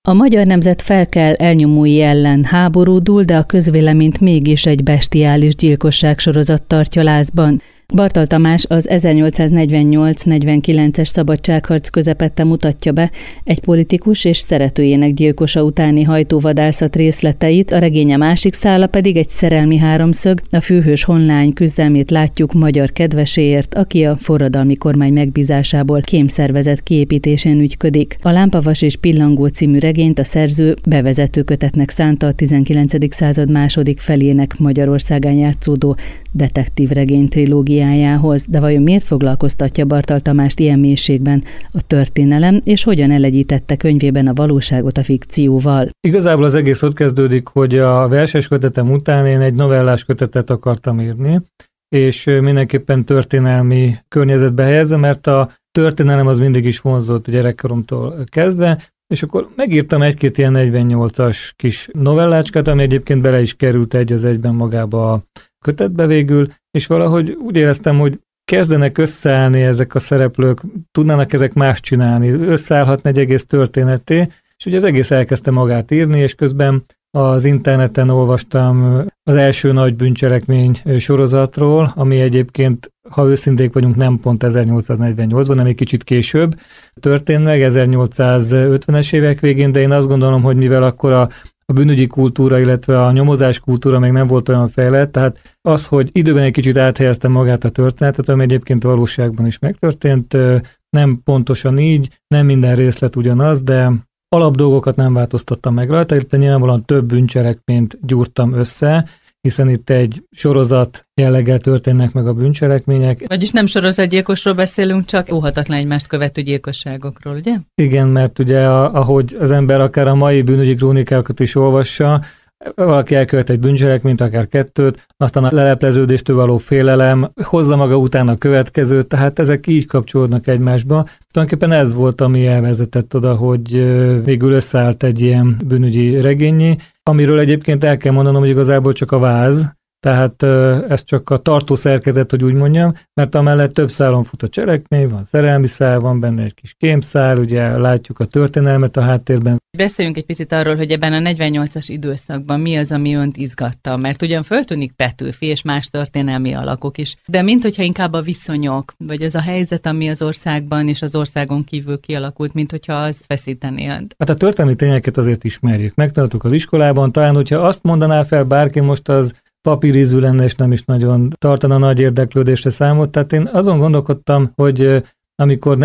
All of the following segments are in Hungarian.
A magyar nemzet felkel elnyomói ellen háborúdul, de a közvéleményt mégis egy bestiális gyilkosság sorozat tartja lázban. Bartal Tamás az 1848-49-es szabadságharc közepette mutatja be egy politikus és szeretőjének gyilkosa utáni hajtóvadászat részleteit, a regénye másik szála pedig egy szerelmi háromszög, a főhős honlány küzdelmét látjuk magyar kedveséért, aki a forradalmi kormány megbízásából kémszervezet kiépítésén ügyködik. A Lámpavas és Pillangó című regényt a szerző bevezető kötetnek szánta a 19. század második felének Magyarországán játszódó detektív regény trilógiájához, de vajon miért foglalkoztatja Bartal Tamást ilyen mélységben a történelem, és hogyan elegyítette könyvében a valóságot a fikcióval? Igazából az egész ott kezdődik, hogy a verses kötetem után én egy novellás kötetet akartam írni, és mindenképpen történelmi környezetbe helyezem, mert a történelem az mindig is vonzott gyerekkoromtól kezdve, és akkor megírtam egy-két ilyen 48-as kis novellácskát, ami egyébként bele is került egy az egyben magába a kötetbe végül, és valahogy úgy éreztem, hogy kezdenek összeállni ezek a szereplők, tudnának ezek más csinálni, összeállhatni egy egész történeté, és ugye az egész elkezdte magát írni, és közben az interneten olvastam az első nagy bűncselekmény sorozatról, ami egyébként, ha őszinték vagyunk, nem pont 1848-ban, hanem egy kicsit később történt meg, 1850-es évek végén, de én azt gondolom, hogy mivel akkor a bűnügyi kultúra, illetve a nyomozás kultúra még nem volt olyan fejlett, tehát az, hogy időben egy kicsit áthelyeztem magát a történetet, ami egyébként valóságban is megtörtént, nem pontosan így, nem minden részlet ugyanaz, de alapdolgokat nem változtattam meg rajta, illetve nyilvánvalóan több bűncselekményt gyúrtam össze, hiszen itt egy sorozat jelleggel történnek meg a bűncselekmények. Vagyis nem sorozatgyilkosról beszélünk, csak óhatatlan egymást követő gyilkosságokról, ugye? Igen, mert ugye ahogy az ember akár a mai bűnügyi krónikákat is olvassa, valaki elkövet egy bűncselekményt, akár kettőt, aztán a lelepleződéstől való félelem hozza maga után a következőt, tehát ezek így kapcsolódnak egymásba. Tulajdonképpen ez volt, ami elvezetett oda, hogy végül összeállt egy ilyen bűnügyi regényi, amiről egyébként el kell mondanom, hogy igazából csak a váz, tehát ez csak a tartó szerkezet, hogy úgy mondjam, mert amellett több szálon fut a cselekmény, van szerelmi szál, van benne egy kis kémszál, ugye látjuk a történelmet a háttérben. Beszéljünk egy picit arról, hogy ebben a 48-as időszakban mi az, ami önt izgatta, mert ugyan föltűnik Petőfi és más történelmi alakok is, de minthogyha inkább a viszonyok, vagy az a helyzet, ami az országban és az országon kívül kialakult, minthogyha az feszítené önt. Hát a történelmi tényeket azért ismerjük, megtanultuk az iskolában, talán hogyha azt mondaná fel bárki most, az papírízű lenne, és nem is nagyon tartana nagy érdeklődésre számot. Tehát én azon gondolkodtam, hogy amikor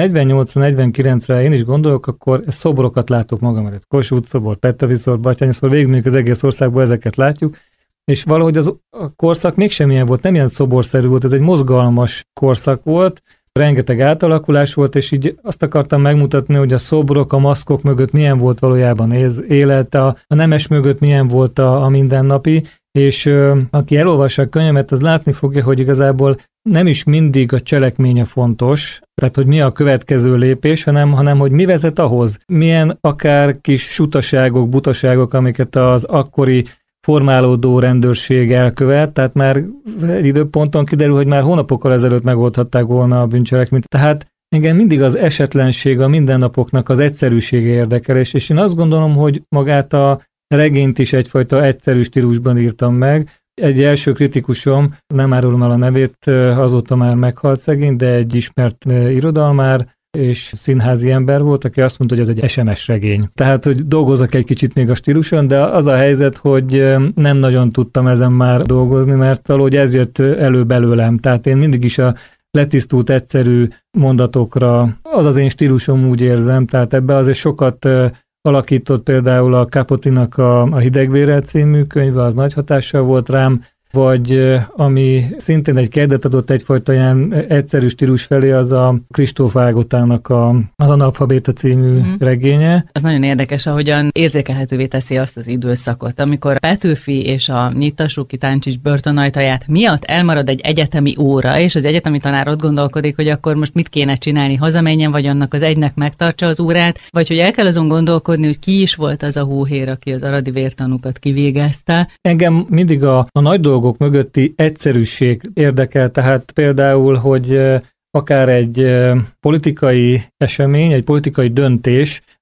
48-49-re én is gondolok, akkor szobrokat látok magam előtt. Kossuth szobor, Petőfi szobor, Batthyány szobor, végig az egész országban ezeket látjuk, és valahogy a korszak mégsem ilyen volt, nem ilyen szoborszerű volt, ez egy mozgalmas korszak volt, rengeteg átalakulás volt, és így azt akartam megmutatni, hogy a szobrok, a maszkok mögött milyen volt valójában élet, a nemes mögött milyen volt a mindennapi, és aki elolvassa a könyvemet, az látni fogja, hogy igazából nem is mindig a cselekménye fontos, tehát hogy mi a következő lépés, hanem hogy mi vezet ahhoz. Milyen akár kis sutaságok, butaságok, amiket az akkori formálódó rendőrség elkövet, tehát már egy időponton kiderül, hogy már hónapokkal ezelőtt megoldhatták volna a bűncselekményt. Tehát engem mindig az esetlenség, a mindennapoknak az egyszerűsége érdekel, és én azt gondolom, hogy magát a regényt is egyfajta egyszerű stílusban írtam meg. Egy első kritikusom, nem árulom el a nevét, azóta már meghalt szegény, de egy ismert irodalmár és színházi ember volt, aki azt mondta, hogy ez egy SMS regény. Tehát, hogy dolgozok egy kicsit még a stíluson, de az a helyzet, hogy nem nagyon tudtam ezen már dolgozni, mert valahogy ez jött elő belőlem. Tehát én mindig is a letisztult, egyszerű mondatokra, az az én stílusom, úgy érzem, tehát ebbe azért sokat alakított például a Capotinak a Hidegvérrel című könyve, az nagy hatással volt rám, vagy ami szintén egy kedvet adott egyfajta ilyen egyszerű stílus felé, az a Kristóf Ágotának az Analfabéta című regénye. Az nagyon érdekes, ahogyan érzékelhetővé teszi azt az időszakot, amikor Petőfi és a Nyitassuk ki Táncsics börtönajtaját miatt elmarad egy egyetemi óra, és az egyetemi tanár ott gondolkodik, hogy akkor most mit kéne csinálni, hazamenjen, vagy annak az egynek megtartsa az órát, vagy hogy el kell azon gondolkodni, hogy ki is volt az a hóhér, aki az aradi vértanúkat kivégezte. Engem mindig a nagy dolgok mögötti egyszerűség érdekel, tehát például, hogy akár egy politikai esemény, egy politikai döntés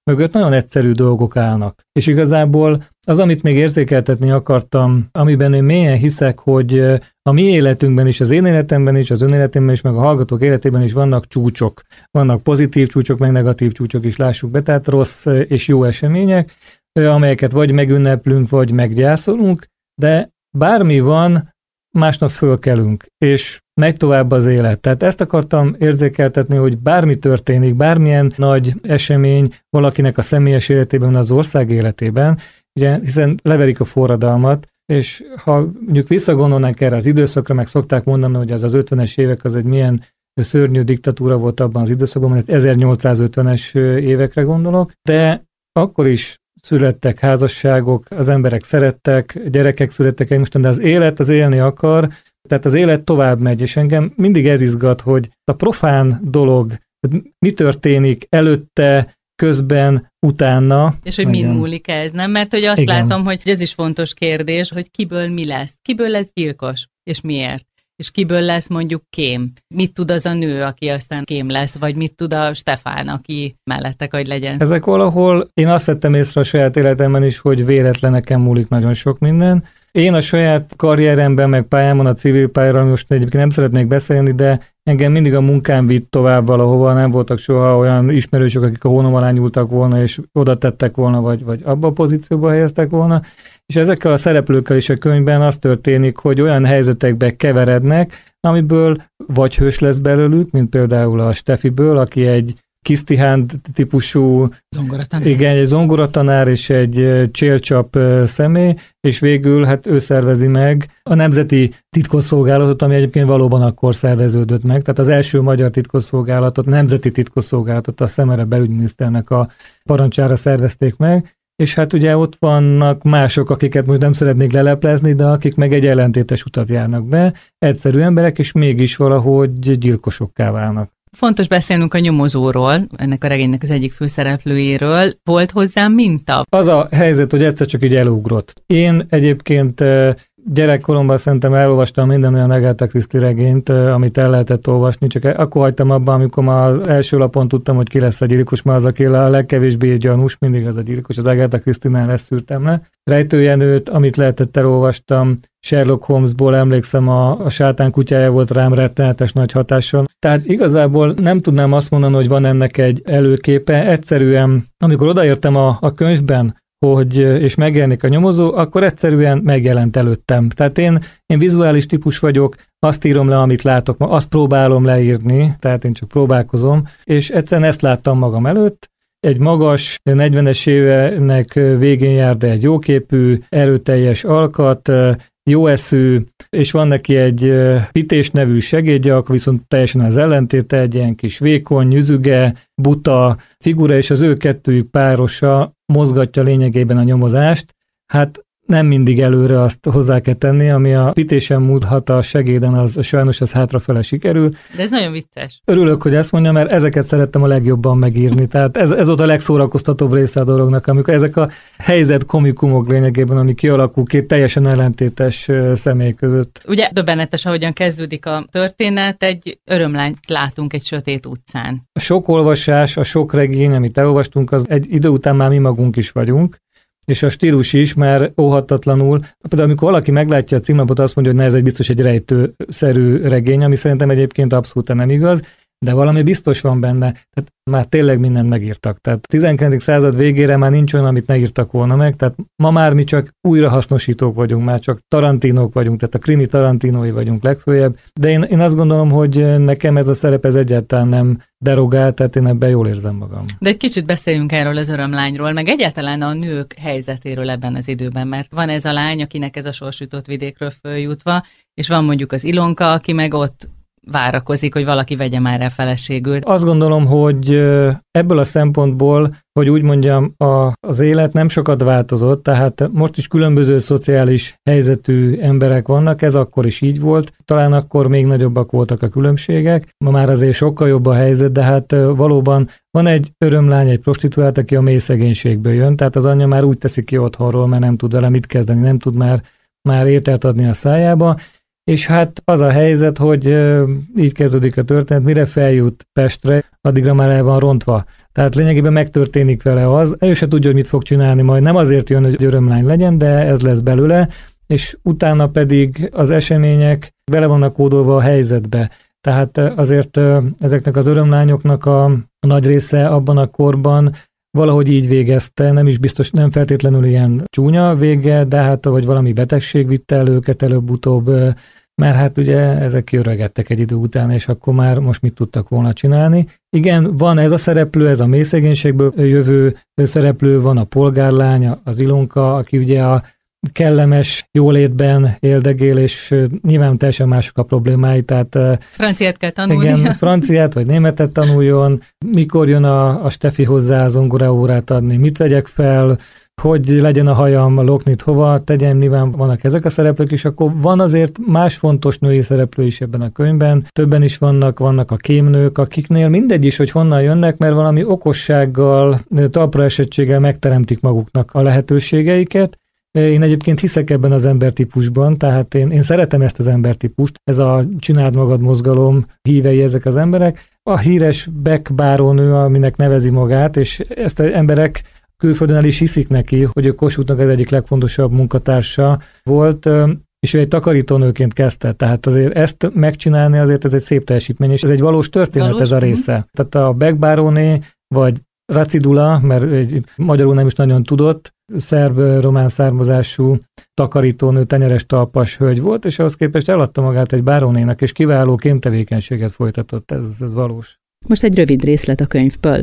mögött nagyon egyszerű dolgok állnak. És igazából az, amit még érzékeltetni akartam, amiben én mélyen hiszek, hogy a mi életünkben is, az én életemben is, az ön életemben is, meg a hallgatók életében is vannak csúcsok. Vannak pozitív csúcsok, meg negatív csúcsok is, lássuk be, tehát rossz és jó események, amelyeket vagy megünneplünk, vagy meggyászolunk, de bármi van, másnap fölkelünk, és megy tovább az élet. Tehát ezt akartam érzékeltetni, hogy bármi történik, bármilyen nagy esemény valakinek a személyes életében, az ország életében, ugye, hiszen leverik a forradalmat, és ha mondjuk visszagondolnánk erre az időszakra, meg szokták mondani, hogy az 50-es évek az egy milyen szörnyű diktatúra volt abban az időszakban, mert 1850-es évekre gondolok, de akkor is születtek házasságok, az emberek szerettek, gyerekek születtek egymáston, de az élet az élni akar, tehát az élet tovább megy, és engem mindig ez izgat, hogy a profán dolog, mi történik előtte, közben, utána. És hogy mind múlik ez, nem? Mert hogy azt látom, hogy ez is fontos kérdés, hogy kiből mi lesz. Kiből lesz gyilkos, és miért? És kiből lesz mondjuk kém? Mit tud az a nő, aki aztán kém lesz, vagy mit tud a Stefán, aki mellette hogy legyen? Ezek valahol, én azt vettem észre a saját életemben is, hogy véletleneken múlik nagyon sok minden. Én a saját karrieremben, meg pályámon, a civil pályára most egyébként nem szeretnék beszélni, de engem mindig a munkám vitt tovább valahova, nem voltak soha olyan ismerősök, akik a hónom alá nyúltak volna, és oda tettek volna, vagy abba a pozícióba helyeztek volna. És ezekkel a szereplőkkel is a könyvben az történik, hogy olyan helyzetekbe keverednek, amiből vagy hős lesz belőlük, mint például a Stefiből, aki egy Kisztihán típusú zongoratanár. Igen, egy zongoratanár és egy csélcsap személy, és végül hát ő szervezi meg a Nemzeti Titkosszolgálatot, ami egyébként valóban akkor szerveződött meg. Tehát az első magyar titkosszolgálatot, Nemzeti Titkosszolgálatot a Szemere belügyminiszternek a parancsára szervezték meg, és hát ugye ott vannak mások, akiket most nem szeretnék leleplezni, de akik meg egy ellentétes utat járnak be, egyszerű emberek, és mégis valahogy gyilkosokká válnak. Fontos beszélnünk a nyomozóról, ennek a regénynek az egyik főszereplőjéről. Volt hozzám minta? Az a helyzet, hogy egyszer csak így elugrott. Én egyébként gyerekkoromban szerintem elolvastam minden olyan Agatha Christie regényt, amit el lehetett olvasni, csak akkor hagytam abban, amikor már az első lapon tudtam, hogy ki lesz a gyilkos, mert az, aki a legkevésbé gyanús, mindig az a gyilkos, az Agatha Christie-nál leszűrtem le. Rejtőjenőt, amit lehetett, elolvastam, Sherlock Holmesból emlékszem, a sátán kutyája volt rám rettenetes nagy hatással. Tehát igazából nem tudnám azt mondani, hogy van ennek egy előképe. Egyszerűen, amikor odaértem a könyvben, és megjelenik a nyomozó, akkor egyszerűen megjelent előttem. Tehát én vizuális típus vagyok, azt írom le, amit látok, azt próbálom leírni, tehát én csak próbálkozom, és egyszerűen ezt láttam magam előtt. Egy magas, 40-es évenek végén jár, de egy jóképű, erőteljes alkat, jó eszű, és van neki egy Pités nevű segédje, akkor viszont teljesen az ellentéte, egy ilyen kis vékony, nyüzüge, buta figura, és az ő kettőjük párosa mozgatja lényegében a nyomozást. Hát nem mindig előre azt hozzá kell tenni, ami a Pitésen múlhat a segéden, az sajnos az hátrafele sikerül. De ez nagyon vicces. Örülök, hogy ezt mondja, mert ezeket szerettem a legjobban megírni. Tehát ez volt a legszórakoztatóbb része a dolognak, amikor ezek a helyzet komikumok lényegében, ami kialakul két teljesen ellentétes személy között. Ugye döbbenetes, ahogyan kezdődik a történet, egy örömlányt látunk egy sötét utcán. A sok olvasás, a sok regény, amit elolvastunk, az egy idő után már mi magunk is vagyunk, és a stílus is, mert óhatatlanul, például amikor valaki meglátja a címlapot, azt mondja, hogy ez egy biztos egy rejtőszerű regény, ami szerintem egyébként abszolút nem igaz, de valami biztos van benne, tehát már tényleg mindent megírtak. Tehát a 19. század végére már nincs olyan, amit ne írtak volna meg, tehát ma már mi csak újrahasznosítók vagyunk, már csak Tarantinók vagyunk, tehát a krimi Tarantinói vagyunk legfőjebb, de én azt gondolom, hogy nekem ez a szerep ez egyáltalán nem derogál, tehát én ebben jól érzem magam. De egy kicsit beszéljünk erről az örömlányról, meg egyáltalán a nők helyzetéről ebben az időben, mert van ez a lány, akinek ez a sorsütött vidékről följutva, és van mondjuk az Ilonka, aki meg ott várakozik, hogy valaki vegye már el feleségül. Azt gondolom, hogy ebből a szempontból, hogy úgy mondjam, az élet nem sokat változott, tehát most is különböző szociális helyzetű emberek vannak, ez akkor is így volt. Talán akkor még nagyobbak voltak a különbségek, ma már azért sokkal jobb a helyzet, de hát valóban van egy örömlány, egy prostituált, aki a mély szegénységből jön, tehát az anyja már úgy teszi ki otthonról, mert nem tud vele mit kezdeni, nem tud már ételt adni a szájába. És hát az a helyzet, hogy így kezdődik a történet, mire feljut Pestre, addigra már el van rontva Tehát lényegében megtörténik vele az, ő se tudja, hogy mit fog csinálni majd, nem azért jön, hogy örömlány legyen, de ez lesz belőle, és utána pedig az események bele vannak kódolva a helyzetbe. Tehát azért ezeknek az örömlányoknak a nagy része abban a korban valahogy így végezte, nem is biztos, nem feltétlenül ilyen csúnya vége, de hát vagy valami betegség vitte el őket előbb-utóbb, mert hát ugye ezek kiöregedtek egy idő után, és akkor már most mit tudtak volna csinálni. Igen, van ez a szereplő, ez a mély szegénységből jövő szereplő, van a polgárlány, az Ilonka, aki ugye a kellemes jólétben éldegél, és nyilván teljesen mások a problémái, tehát franciát kell tanulni. Igen, franciát vagy németet tanuljon, mikor jön a Stefi hozzá zongoraórát adni, mit vegyek fel, hogy legyen a hajam, a loknit hova tegyem, nyilván vannak ezek a szereplők is, akkor van azért más fontos női szereplő is ebben a könyvben, többen is vannak a kémnők, akiknél mindegy is, hogy honnan jönnek, mert valami okossággal, talpraesettséggel megteremtik maguknak a lehetőségeiket. Én egyébként hiszek ebben az embertípusban, tehát én szeretem ezt az embertípust, ez a csináld magad mozgalom hívei ezek az emberek. A híres Beck bárónő, aminek nevezi magát, és ezt az emberek külföldön el is hiszik neki, hogy ő Kossuthnak az egyik legfontosabb munkatársa volt, és ő egy takarítónőként kezdte, tehát azért ezt megcsinálni azért ez egy szép teljesítmény, és ez egy valós történet ez a része. Tehát a Beck báróné, vagy Racidula, mert magyarul nem is nagyon tudott, szerb-román származású takarítónő, tenyeres talpas hölgy volt, és ahhoz képest eladta magát egy bárónénak, és kiváló kémtevékenységet folytatott, ez valós. Most egy rövid részlet a könyvből.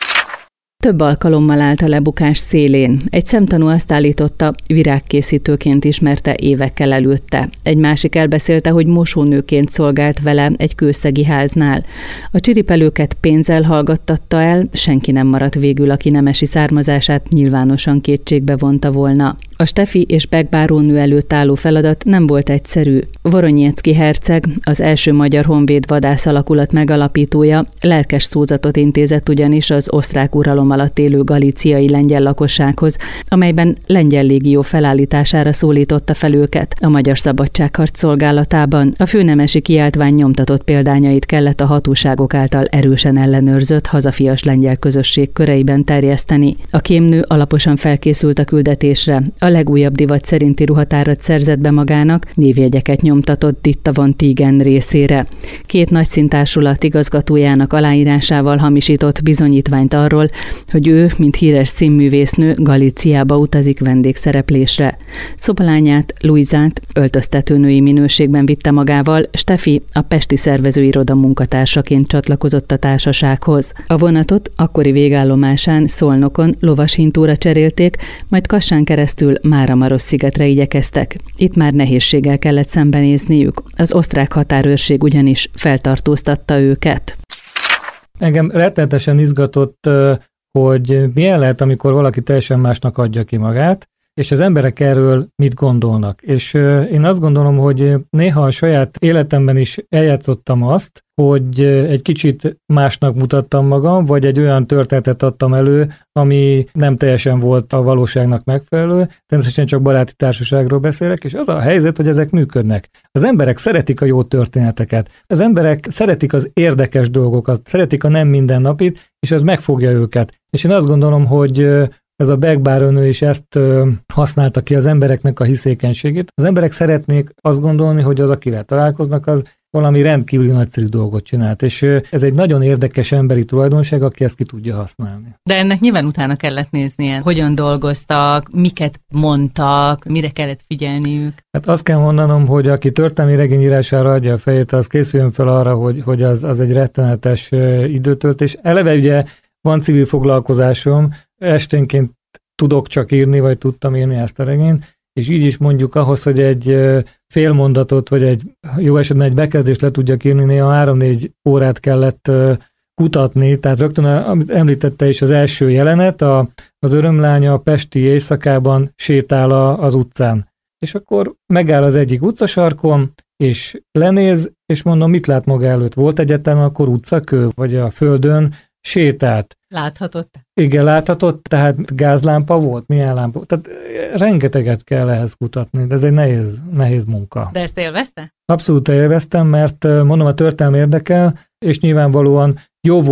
Több alkalommal állt a lebukás szélén. Egy szemtanú azt állította, virágkészítőként ismerte évekkel előtte. Egy másik elbeszélte, hogy mosónőként szolgált vele egy kőszegi háznál. A csiripelőket pénzzel hallgattatta el, senki nem maradt végül, aki nemesi származását nyilvánosan kétségbe vonta volna. A Stefi és Beck bárónő előtt álló feladat nem volt egyszerű. Voronyecki herceg, az első magyar honvéd vadász alakulat megalapítója, lelkes szózatot intézett ugyanis az osztrák uralom alatt élő galíciai lengyel lakossághoz, amelyben lengyel légió felállítására szólította fel őket a magyar szabadságharc szolgálatában. A főnemesi kiáltvány nyomtatott példányait kellett a hatóságok által erősen ellenőrzött hazafias lengyel közösség köreiben terjeszteni. A kémnő alaposan felkészült a küldetésre, a legújabb divat szerinti ruhatárat szerzett be magának, névjegyeket nyomtatott Ditta von Tigen részére. 2 nagyszíntársulat igazgatójának aláírásával hamisított bizonyítványt arról, hogy ő, mint híres színművésznő, Galíciába utazik vendégszereplésre. Szobelányát, Luizát öltöztetőnői minőségben vitte magával, Stefi a pesti szervezőiroda munkatársaként csatlakozott a társasághoz. A vonatot akkori végállomásán, Szolnokon lovashintóra cserélték, majd Kassán keresztül Máramarosszigetre igyekeztek. Itt már nehézséggel kellett szembenézniük. Az osztrák határőrség ugyanis feltartóztatta őket. Engem rettenetesen izgatott, hogy milyen lehet, amikor valaki teljesen másnak adja ki magát, és az emberek erről mit gondolnak. És én azt gondolom, hogy néha a saját életemben is eljátszottam azt, hogy egy kicsit másnak mutattam magam, vagy egy olyan történetet adtam elő, ami nem teljesen volt a valóságnak megfelelő. Természetesen csak baráti társaságról beszélek, és az a helyzet, hogy ezek működnek. Az emberek szeretik a jó történeteket. Az emberek szeretik az érdekes dolgokat, szeretik a nem mindennapit, és ez megfogja őket. És én azt gondolom, hogy ez a Beck bárónő is ezt használta ki az embereknek a hiszékenységét. Az emberek szeretnék azt gondolni, hogy az, akivel találkoznak, az valami rendkívül nagyszerű dolgot csinált, és ez egy nagyon érdekes emberi tulajdonság, aki ezt ki tudja használni. De ennek nyilván utána kellett néznie, hogyan dolgoztak, miket mondtak, mire kellett figyelniük. Hát azt kell mondanom, hogy aki történelmi regényírására adja a fejét, az készüljön fel arra, hogy az egy rettenetes időtöltés. Eleve ugye van civil foglalkozásom, esténként tudok csak írni, vagy tudtam írni ezt a regényt, és így is mondjuk ahhoz, hogy egy fél mondatot, vagy egy jó esetben egy bekezdést le tudjak írni, néha 3-4 órát kellett kutatni, tehát rögtön, amit említette is, az első jelenet, az örömlánya a pesti éjszakában sétál az utcán. És akkor megáll az egyik utcasarkon, és lenéz, és mondom, mit lát maga előtt? Volt egyáltalán akkor utcakő, vagy a földön sétált? Láthatott? Igen, láthatott, tehát gázlámpa volt, milyen lámpa. Tehát rengeteget kell ehhez kutatni, de ez egy nehéz munka. De ezt élvezte? Abszolút élveztem, mert mondom, a történelem érdekel, és nyilvánvalóan jó volt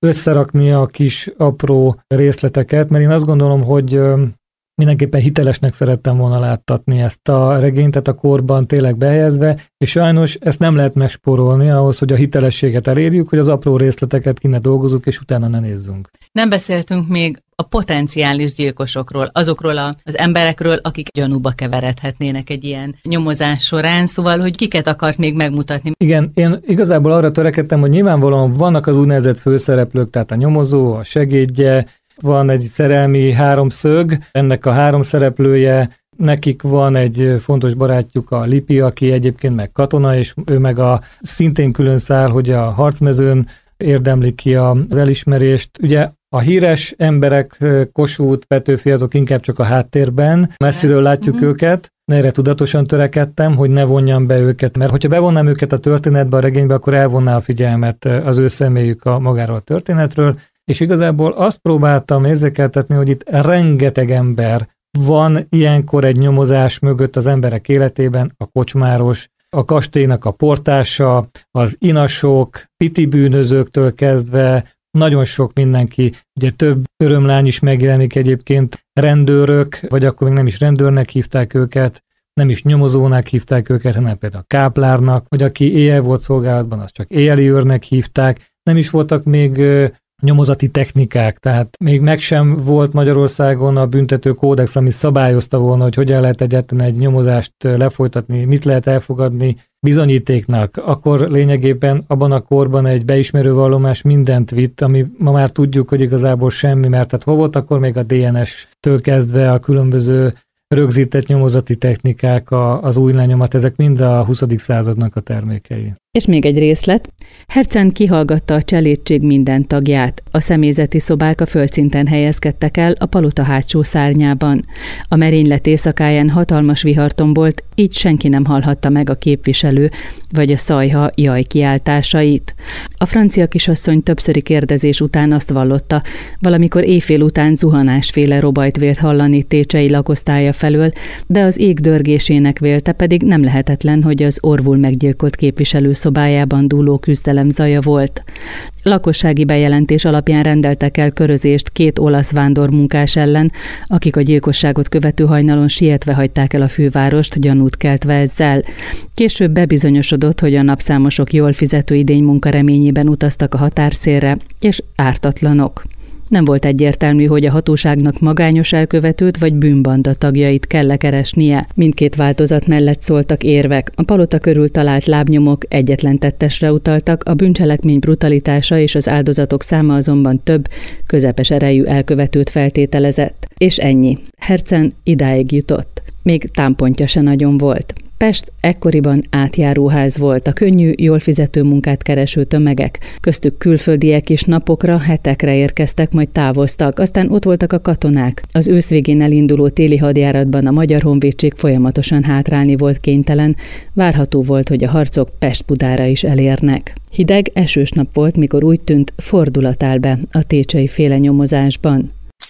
összerakni a kis apró részleteket, mert én azt gondolom, hogy mindenképpen hitelesnek szerettem volna láttatni ezt a regényt, tehát a korban tényleg behelyezve, és sajnos ezt nem lehet megspórolni ahhoz, hogy a hitelességet elérjük, hogy az apró részleteket ki ne dolgozzuk, és utána ne nézzünk. Nem beszéltünk még a potenciális gyilkosokról, azokról az emberekről, akik gyanúba keveredhetnének egy ilyen nyomozás során, szóval, hogy kiket akart még megmutatni. Igen, én igazából arra törekedtem, hogy nyilvánvalóan vannak az úgynevezett főszereplők, tehát a nyomozó, a segédje, van egy szerelmi háromszög, ennek a három szereplője, nekik van egy fontos barátjuk, a Lipi, aki egyébként meg katona, és ő meg szintén külön száll, hogy a harcmezőn érdemli ki az elismerést. Ugye a híres emberek, Kossuth, Petőfi, azok inkább csak a háttérben, messziről látjuk őket. Erre tudatosan törekedtem, hogy ne vonjam be őket, mert hogyha bevonnám őket a történetbe, a regénybe, akkor elvonná a figyelmet az ő személyük magáról a történetről, és igazából azt próbáltam érzékeltetni, hogy itt rengeteg ember van ilyenkor egy nyomozás mögött az emberek életében, a kocsmáros, a kastélynak a portása, az inasok, piti bűnözőktől kezdve, nagyon sok mindenki, ugye több örömlány is megjelenik egyébként, rendőrök, vagy akkor még nem is rendőrnek hívták őket, nem is nyomozónak hívták őket, hanem például káplárnak, vagy aki éjjel volt szolgálatban, azt csak éjjeli őrnek hívták, nem is voltak még nyomozati technikák, tehát még meg sem volt Magyarországon a büntető kódex, ami szabályozta volna, hogy hogyan lehet egyáltalán egy nyomozást lefolytatni, mit lehet elfogadni bizonyítéknak. Akkor lényegében abban a korban egy beismerő vallomás mindent vitt, ami ma már tudjuk, hogy igazából semmi, mert tehát hol volt akkor még a DNS-től kezdve a különböző rögzített nyomozati technikák, az új lenyomat, ezek mind a 20. századnak a termékei. És még egy részlet. Hercen kihallgatta a cselédség minden tagját. A személyzeti szobák a földszinten helyezkedtek el a palota hátsó szárnyában. A merénylet éjszakáján hatalmas vihar tombolt, így senki nem hallhatta meg a képviselő vagy a szajha jaj kiáltásait. A francia kisasszony többszöri kérdezés után azt vallotta, valamikor éjfél után zuhanásféle robajt vélt hallani Técsei lakosztálya felől, de az ég dörgésének vélte, pedig nem lehetetlen, hogy az orvul meggyilkolt képviselő szobájában dúló küzdelem zaja volt. Lakossági bejelentés alapján rendeltek el körözést 2 olasz vándormunkás ellen, akik a gyilkosságot követő hajnalon sietve hagyták el a fővárost, gyanút keltve ezzel. Később bebizonyosodott, hogy a napszámosok jól fizető idénymunka reményében utaztak a határszélre, és ártatlanok. Nem volt egyértelmű, hogy a hatóságnak magányos elkövetőt vagy bűnbanda tagjait kell keresnie. Mindkét változat mellett szóltak érvek. A palota körül talált lábnyomok egyetlen tettesre utaltak, a bűncselekmény brutalitása és az áldozatok száma azonban több, közepes erejű elkövetőt feltételezett. És ennyi. Hercen idáig jutott. Még támpontja se nagyon volt. Pest ekkoriban átjáróház volt, a könnyű, jól fizető munkát kereső tömegek. Köztük külföldiek is napokra, hetekre érkeztek, majd távoztak, aztán ott voltak a katonák. Az ősz végén elinduló téli hadjáratban a Magyar Honvédség folyamatosan hátrálni volt kénytelen, várható volt, hogy a harcok Pest-Budára is elérnek. Hideg, esős nap volt, mikor úgy tűnt, fordulat áll be a técsei féle nyomozásban.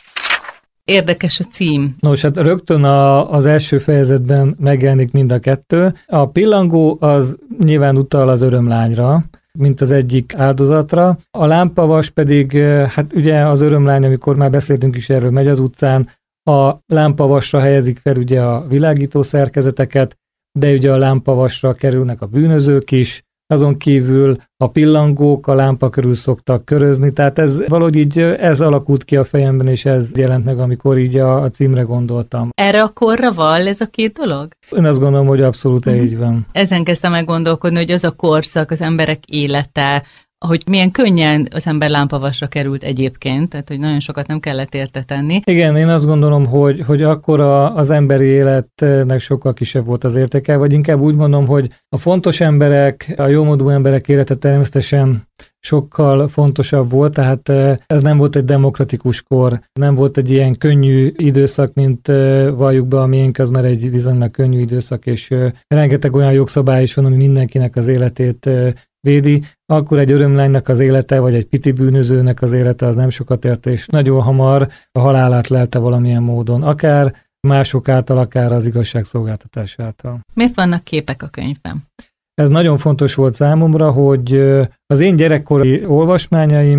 Érdekes a cím. Nos, hát rögtön az első fejezetben megjelenik mind a kettő. A pillangó az nyilván utal az örömlányra, mint az egyik áldozatra. A lámpavas pedig, hát ugye az örömlány, amikor már beszéltünk is erről, megy az utcán, a lámpavasra helyezik fel ugye a világító szerkezeteket, de ugye a lámpavasra kerülnek a bűnözők is, azon kívül a pillangók a lámpa körül szoktak körözni, tehát ez valahogy így ez alakult ki a fejemben, és ez jelent meg, amikor így a címre gondoltam. Erre a korra vall ez a két dolog? Én azt gondolom, hogy abszolút így van. Ezen kezdtem el gondolkodni, hogy az a korszak, az emberek élete, hogy milyen könnyen az ember lámpavasra került egyébként, tehát hogy nagyon sokat nem kellett érte tenni. Igen, én azt gondolom, hogy akkor az emberi életnek sokkal kisebb volt az értéke, vagy inkább úgy mondom, hogy a fontos emberek, a jómódú emberek élete természetesen sokkal fontosabb volt, tehát ez nem volt egy demokratikus kor, nem volt egy ilyen könnyű időszak, mint valljuk be, a miénk az már egy viszonylag könnyű időszak, és rengeteg olyan jogszabály is van, ami mindenkinek az életét védi, akkor egy örömlánynak az élete, vagy egy piti bűnözőnek az élete az nem sokat ért, és nagyon hamar a halálát lelte valamilyen módon, akár mások által, akár az igazságszolgáltatás által. Miért vannak képek a könyvben? Ez nagyon fontos volt számomra, hogy az én gyerekkori olvasmányaim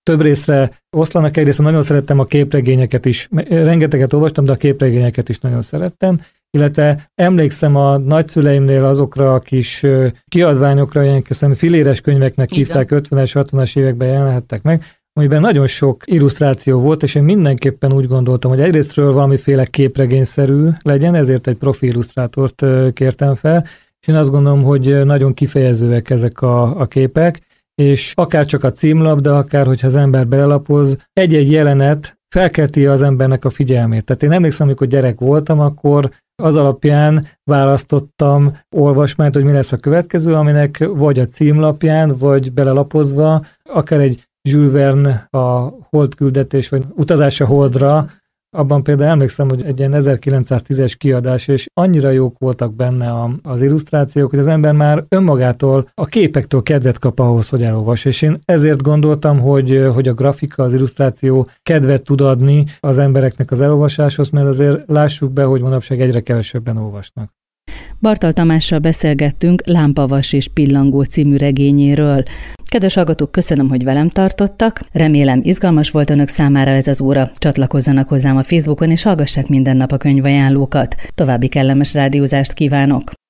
több részre oszlanak. Egyrészt nagyon szerettem a képregényeket is, rengeteget olvastam, de a képregényeket is nagyon szerettem, illetve emlékszem a nagyszüleimnél azokra a kis kiadványokra, ilyen filéres könyveknek hívták, 50-es, 60-as években jelenhettek meg, amiben nagyon sok illusztráció volt, és én mindenképpen úgy gondoltam, hogy egyrésztről valamiféle képregényszerű legyen, ezért egy profi illusztrátort kértem fel, és én azt gondolom, hogy nagyon kifejezőek ezek a képek, és akár csak a címlap, de akár, hogyha az ember belelapoz, egy-egy jelenet felkelti az embernek a figyelmét. Tehát én emlékszem, amikor gyerek voltam, akkor az alapján választottam olvasmányt, hogy mi lesz a következő, aminek vagy a címlapján, vagy belelapozva, akár egy Jules Verne a holdküldetés, vagy utazás a holdra, abban például emlékszem, hogy egy ilyen 1910-es kiadás, és annyira jók voltak benne az illusztrációk, hogy az ember már önmagától, a képektől kedvet kap ahhoz, hogy elolvas. És én ezért gondoltam, hogy a grafika, az illusztráció kedvet tud adni az embereknek az elolvasáshoz, mert azért lássuk be, hogy manapság egyre kevesebben olvasnak. Bartal Tamással beszélgettünk Lámpavas és Pillangó című regényéről. Kedves hallgatók, köszönöm, hogy velem tartottak. Remélem, izgalmas volt önök számára ez az óra. Csatlakozzanak hozzám a Facebookon, és hallgassák minden nap a könyvajánlókat. További kellemes rádiózást kívánok!